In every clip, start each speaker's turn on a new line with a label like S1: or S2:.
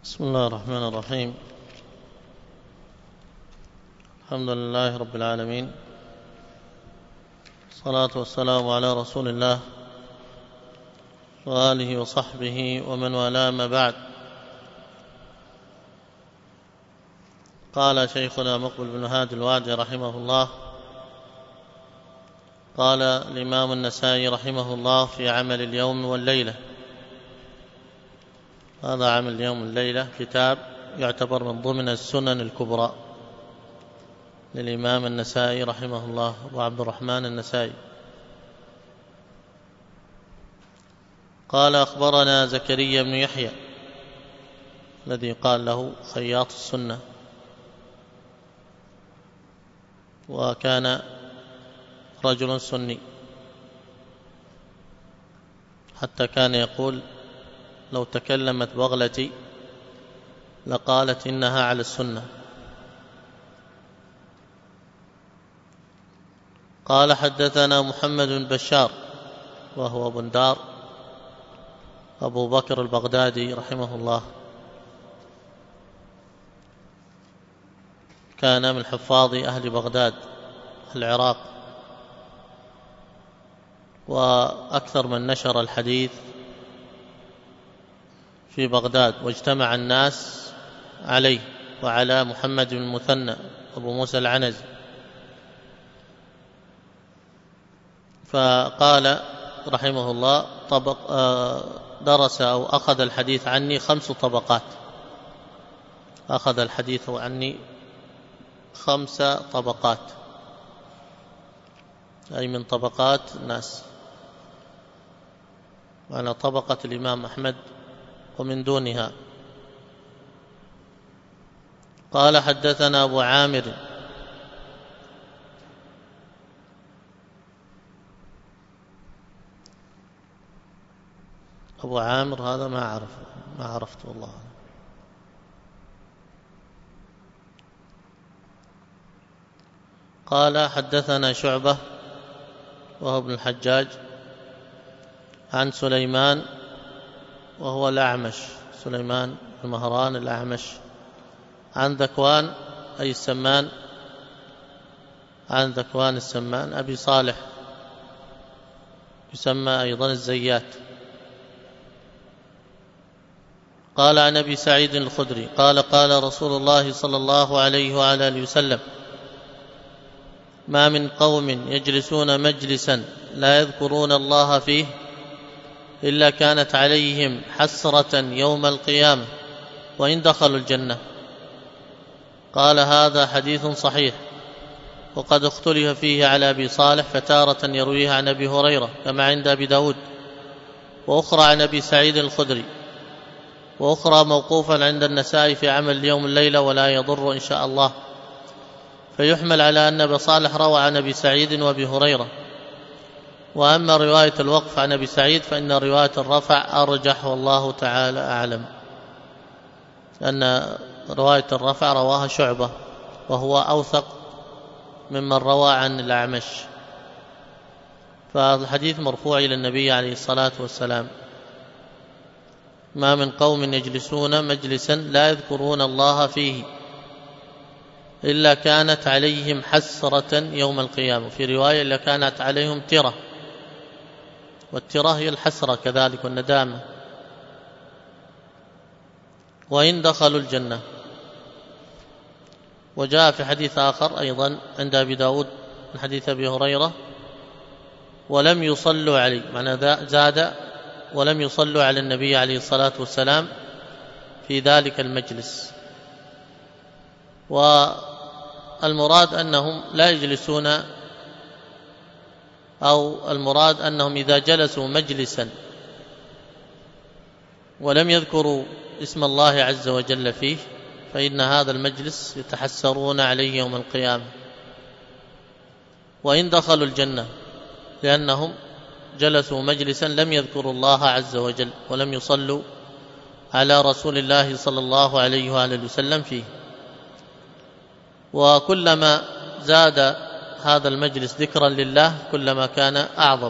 S1: بسم الله الرحمن الرحيم. الحمد لله رب العالمين، الصلاة والسلام على رسول الله وآله وصحبه ومن والاه، ما بعد. قال شيخنا مقبل بن هادي الوادي رحمه الله، قال الإمام النسائي رحمه الله في عمل اليوم والليلة. هذا عمل اليوم والليلة كتاب يعتبر من ضمن السنن الكبرى للإمام النسائي رحمه الله، أبو عبد الرحمن النسائي. قال أخبرنا زكريا بن يحيى الذي قال له خياط السنة، وكان رجل سني، حتى كان يقول: لو تكلمت بغلتي لقالت إنها على السنة. قال حدثنا محمد بن بشار وهو بندار أبو بكر البغدادي رحمه الله، كان من حفاظ أهل بغداد العراق، وأكثر من نشر الحديث في بغداد، واجتمع الناس عليه وعلى محمد بن المثنى أبو موسى العنزي. فقال رحمه الله: درس أو أخذ الحديث عني 5 طبقات، أخذ الحديث عني 5 طبقات، أي من طبقات الناس، وعلى طبقة الإمام أحمد ومن دونها. قال حدثنا أبو عامر أبو عامر، هذا ما عرفت والله. قال حدثنا شعبة وهو ابن الحجاج عن سليمان وهو الأعمش، سليمان بن مهران الأعمش، عن ذكوان أي السمان، عن ذكوان السمان أبي صالح يسمى أيضا الزيات. قال عن أبي سعيد الخدري قال: قال رسول الله صلى الله عليه وعلى آله وسلم: ما من قوم يجلسون مجلسا لا يذكرون الله فيه إلا كانت عليهم حسرة يوم القيامة وإن دخلوا الجنة. قال: هذا حديث صحيح، وقد اختلف فيه على أبي صالح، فتارة يرويه عن أبي هريرة كما عند أبي داود، وأخرى عن أبي سعيد الخدري، وأخرى موقوفا عند النسائي في عمل اليوم الليلة ولا يضر إن شاء الله، فيحمل على أن أبي صالح روى عن أبي سعيد وأبي هريرة. وأما رواية الوقف عن أبي سعيد فإن رواية الرفع أرجح، والله تعالى أعلم، لأن رواية الرفع رواها شعبة وهو أوثق ممن روى عن الأعمش، فالحديث مرفوع إلى النبي عليه الصلاة والسلام: ما من قوم يجلسون مجلسا لا يذكرون الله فيه إلا كانت عليهم حسرة يوم القيامة، في رواية إلا كانت عليهم ترة، والترة هي الحسرة كذلك والندامة، وإن دخلوا الجنة. وجاء في حديث آخر أيضا عند أبي داود من حديث أبي هريرة: ولم يصلوا عليه، معنى زاد: ولم يصلوا على النبي عليه الصلاة والسلام في ذلك المجلس. والمراد أنهم لا يجلسون، أو المراد أنهم إذا جلسوا مجلسا ولم يذكروا اسم الله عز وجل فيه فإن هذا المجلس يتحسرون عليه يوم القيامة وإن دخلوا الجنة، لأنهم جلسوا مجلسا لم يذكروا الله عز وجل ولم يصلوا على رسول الله صلى الله عليه وآله وسلم فيه. وكلما زاد هذا المجلس ذكرا لله كلما كان أعظم،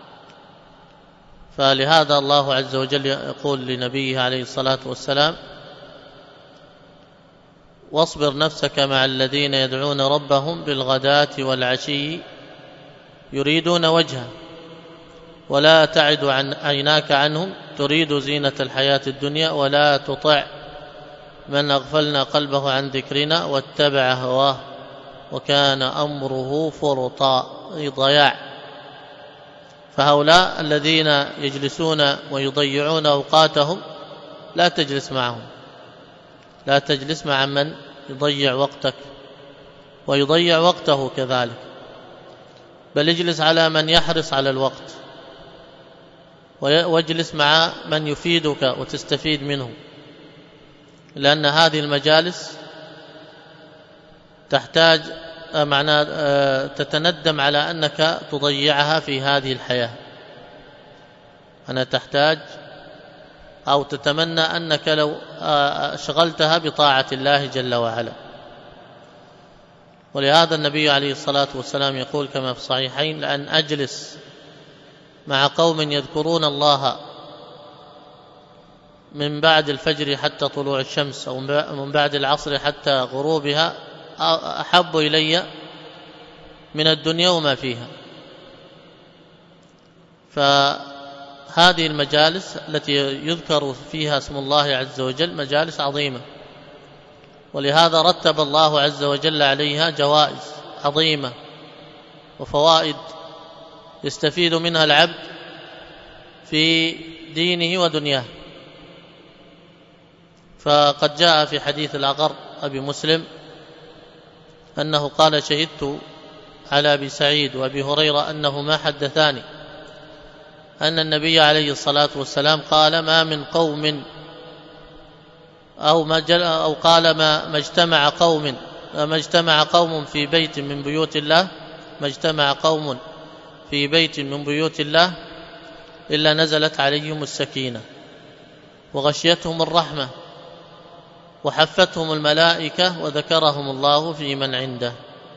S1: فلهذا الله عز وجل يقول لنبيه عليه الصلاة والسلام: واصبر نفسك مع الذين يدعون ربهم بالغداة والعشي يريدون وجهه ولا تعد عيناك عنهم تريد زينة الحياة الدنيا ولا تطع من أغفلنا قلبه عن ذكرنا واتبع هواه وكان أمره فرطا، أي ضياع. فهؤلاء الذين يجلسون ويضيعون أوقاتهم لا تجلس معهم، لا تجلس مع من يضيع وقتك ويضيع وقته كذلك، بل اجلس على من يحرص على الوقت، واجلس مع من يفيدك وتستفيد منه، لأن هذه المجالس تحتاج تتندم على أنك تضيعها في هذه الحياة. أنا تحتاج أو تتمنى أنك لو شغلتها بطاعة الله جل وعلا. ولهذا النبي عليه الصلاة والسلام يقول كما في الصحيحين: لأن أجلس مع قوم يذكرون الله من بعد الفجر حتى طلوع الشمس أو من بعد العصر حتى غروبها أحب إلي من الدنيا وما فيها. فهذه المجالس التي يذكر فيها اسم الله عز وجل مجالس عظيمة، ولهذا رتب الله عز وجل عليها جوائز عظيمة وفوائد يستفيد منها العبد في دينه ودنياه. فقد جاء في حديث الأغر أبي مسلم أنه قال: شهدت على أبي سعيد وأبي هريرة أنهما حدثاني أن النبي عليه الصلاة والسلام قال: ما من قوم أو قال ما اجتمع قوم في بيت من بيوت الله ما اجتمع قوم في بيت من بيوت الله إلا نزلت عليهم السكينة وغشيتهم الرحمة وحفتهم الملائكة وذكرهم الله في من عنده.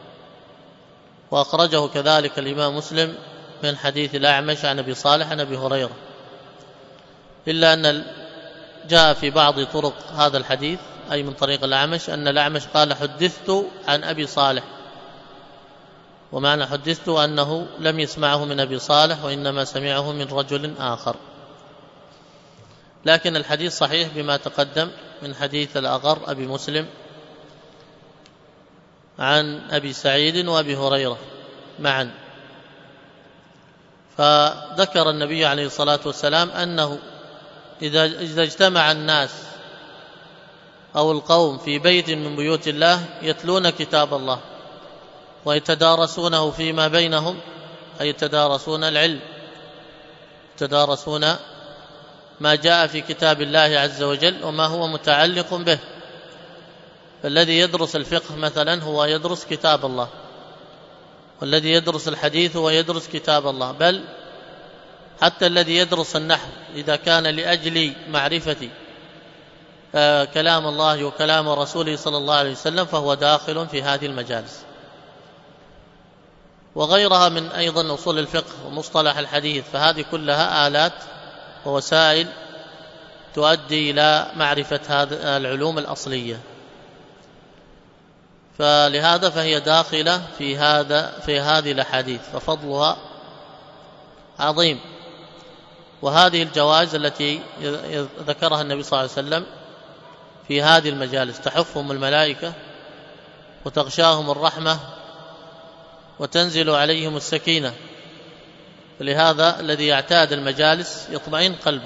S1: وأخرجه كذلك الإمام مسلم من حديث الأعمش عن أبي صالح عن أبي هريرة، إلا أن جاء في بعض طرق هذا الحديث أي من طريق الأعمش أن الأعمش قال: حدثت عن أبي صالح، ومعنى حدثت أنه لم يسمعه من أبي صالح وإنما سمعه من رجل آخر. لكن الحديث صحيح بما تقدم من حديث الأغر أبي مسلم عن أبي سعيد وأبي هريرة معا. فذكر النبي عليه الصلاة والسلام أنه إذا اجتمع الناس أو القوم في بيت من بيوت الله يتلون كتاب الله ويتدارسونه فيما بينهم، أي يتدارسون العلم، يتدارسون ما جاء في كتاب الله عز وجل وما هو متعلق به. فالذي يدرس الفقه مثلا هو يدرس كتاب الله، والذي يدرس الحديث هو يدرس كتاب الله، بل حتى الذي يدرس النحو إذا كان لأجل معرفة كلام الله وكلام رسوله صلى الله عليه وسلم فهو داخل في هذه المجالس. وغيرها من أيضا أصول الفقه ومصطلح الحديث، فهذه كلها آلات ووسائل تؤدي إلى معرفة هذه العلوم الأصلية. فلهذا فهي داخلة في هذه الأحاديث، ففضلها عظيم. وهذه الجوائز التي ذكرها النبي صلى الله عليه وسلم في هذه المجالس تحفهم الملائكة وتغشاهم الرحمة وتنزل عليهم السكينة. فلهذا الذي يعتاد المجالس يطمئن قلبه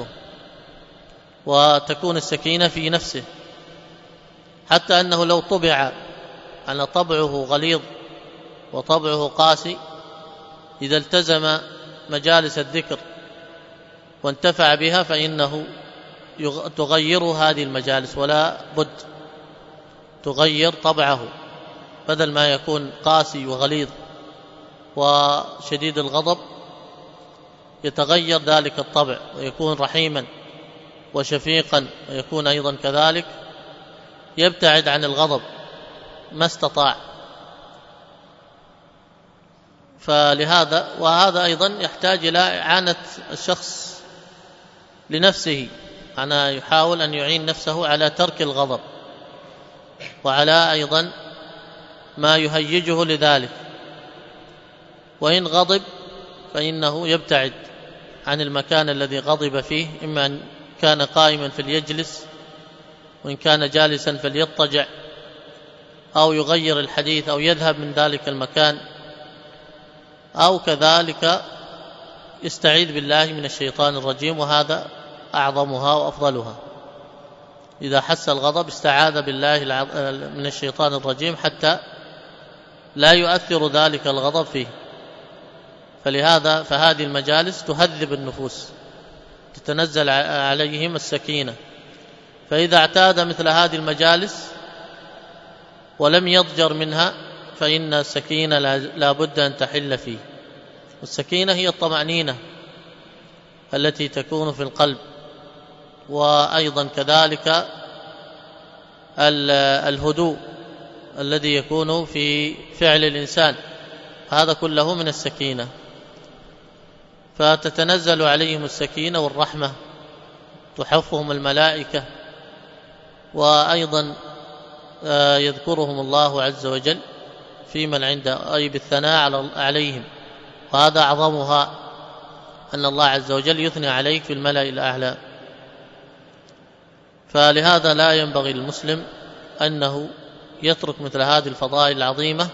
S1: وتكون السكينة في نفسه، حتى أنه لو طبع أن طبعه غليظ وطبعه قاسي إذا التزم مجالس الذكر وانتفع بها فإنه تغير هذه المجالس، ولا بد تغير طبعه، بدل ما يكون قاسي وغليظ وشديد الغضب يتغير ذلك الطبع ويكون رحيما وشفيقا، ويكون أيضا كذلك يبتعد عن الغضب ما استطاع. فلهذا وهذا أيضا يحتاج إلى إعانة الشخص لنفسه، أنا يحاول أن يعين نفسه على ترك الغضب، وعلى أيضا ما يهيجه لذلك. وإن غضب فإنه يبتعد عن المكان الذي غضب فيه، إما أن كان قائما فليجلس، وإن كان جالسا فليضطجع، أو يغير الحديث أو يذهب من ذلك المكان، أو كذلك يستعيذ بالله من الشيطان الرجيم، وهذا أعظمها وأفضلها. إذا حس الغضب استعاذ بالله من الشيطان الرجيم حتى لا يؤثر ذلك الغضب فيه. فلهذا فهذه المجالس تهذب النفوس، تتنزل عليهم السكينة. فإذا اعتاد مثل هذه المجالس ولم يضجر منها فإن السكينة لا بد أن تحل فيه. والسكينة هي الطمأنينة التي تكون في القلب، وأيضا كذلك الهدوء الذي يكون في فعل الإنسان، هذا كله من السكينة. فتتنزل عليهم السكينة والرحمة، تحفهم الملائكة، وأيضا يذكرهم الله عز وجل في من عنده، أي بالثناء عليهم، وهذا أعظمها، أن الله عز وجل يثني عليك في الملأ الأعلى. فلهذا لا ينبغي للمسلم أنه يترك مثل هذه الفضائل العظيمة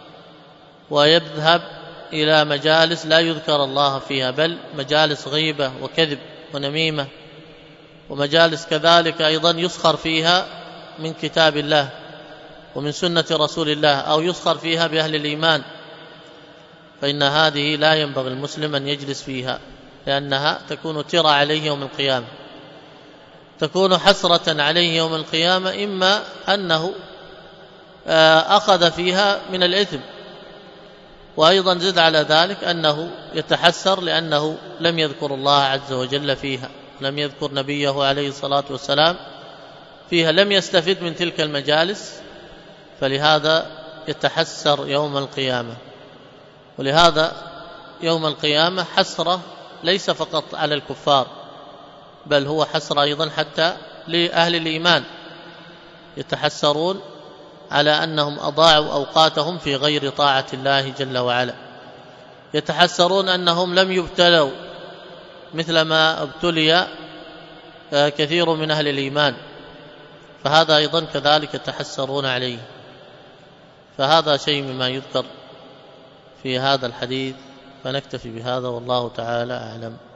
S1: ويذهب إلى مجالس لا يذكر الله فيها، بل مجالس غيبة وكذب ونميمة، ومجالس كذلك أيضا يسخر فيها من كتاب الله ومن سنة رسول الله، أو يسخر فيها بأهل الإيمان، فإن هذه لا ينبغي المسلم أن يجلس فيها، لأنها تكون ترى عليه يوم القيامة، تكون حسرة عليه يوم القيامة، إما أنه أخذ فيها من الإثم، وأيضا زد على ذلك أنه يتحسر لأنه لم يذكر الله عز وجل فيها، لم يذكر نبيه عليه الصلاة والسلام فيها، لم يستفد من تلك المجالس، فلهذا يتحسر يوم القيامة. ولهذا يوم القيامة حسرة ليس فقط على الكفار، بل هو حسرة أيضا حتى لأهل الإيمان، يتحسرون على أنهم أضاعوا أوقاتهم في غير طاعة الله جل وعلا، يتحسرون أنهم لم يبتلوا مثل ما ابتلي كثير من أهل الإيمان، فهذا أيضا كذلك يتحسرون عليه. فهذا شيء مما يذكر في هذا الحديث، فنكتفي بهذا والله تعالى أعلم.